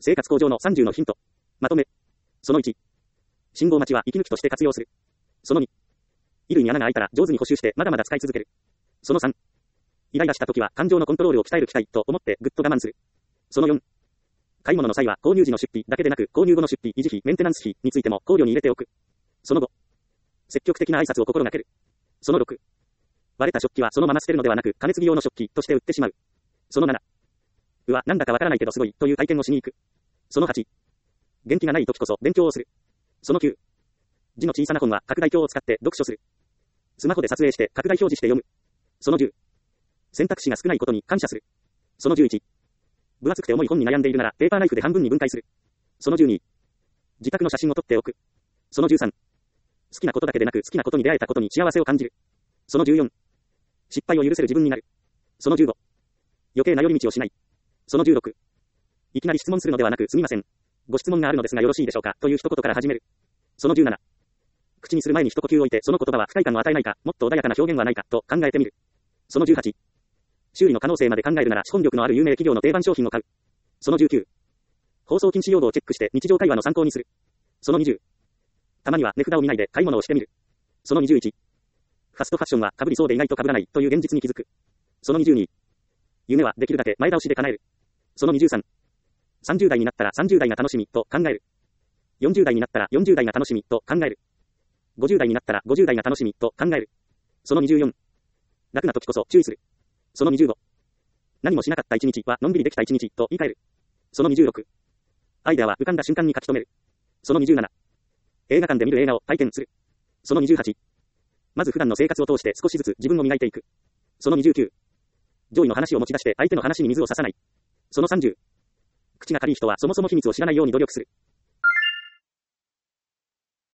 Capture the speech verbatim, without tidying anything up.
生活向上のさんじゅうのヒント。まとめ。そのいち。信号待ちは息抜きとして活用する。そのに。衣類に穴が開いたら上手に補修してまだまだ使い続ける。そのさん。イライラした時は感情のコントロールを鍛える機会と思ってぐっと我慢する。そのよん。買い物の際は購入時の出費だけでなく購入後の出費、維持費、メンテナンス費についても考慮に入れておく。そのご。積極的な挨拶を心がける。そのろく。割れた食器はそのまま捨てるのではなく加熱器用の食器として売ってしまう。そのなな。うわ、なんだかわからないけどすごいという体験をしに行く。そのはち。元気がない時こそ勉強をする。そのきゅう。字の小さな本は拡大鏡を使って読書する。スマホで撮影して拡大表示して読む。そのじゅう。選択肢が少ないことに感謝する。そのじゅういち。分厚くて重い本に悩んでいるならペーパーナイフで半分に分解する。そのじゅうに。自宅の写真を撮っておく。そのじゅうさん。好きなことだけでなく好きなことに出会えたことに幸せを感じる。そのじゅうよん。失敗を許せる自分になる。そのじゅうご。余計な寄り道をしない。そのじゅうろく。いきなり質問するのではなくすみません。ご質問があるのですがよろしいでしょうかという一言から始める。そのじゅうなな。口にする前に一呼吸置いてその言葉は不快感を与えないか、もっと穏やかな表現はないかと考えてみる。そのじゅうはち。修理の可能性まで考えるなら資本力のある有名企業の定番商品を買う。そのじゅうきゅう。放送禁止用語をチェックして日常会話の参考にする。そのにじゅう。たまには値札を見ないで買い物をしてみる。そのにじゅういち。ファストファッションは被りそうで意外と被らないという現実に気づく。そのにじゅうに。夢はできるだけ前倒しで叶える。そのにじゅうさん。さんじゅう代になったらさんじゅう代が楽しみと考える。よんじゅう代になったらよんじゅう代が楽しみと考える。ごじゅう代になったらごじゅう代が楽しみと考える。そのにじゅうよん。楽な時こそ注意する。そのにじゅうご。何もしなかった一日はのんびりできた一日と言い換える。そのにじゅうろく。アイデアは浮かんだ瞬間に書き留める。そのにじゅうなな。映画館で見る映画を体験する。そのにじゅうはち。まず普段の生活を通して少しずつ自分を磨いていく。そのにじゅうきゅう。上位の話を持ち出して相手の話に水を差さない。そのさんじゅう。口が軽い人はそもそも秘密を知らないように努力する。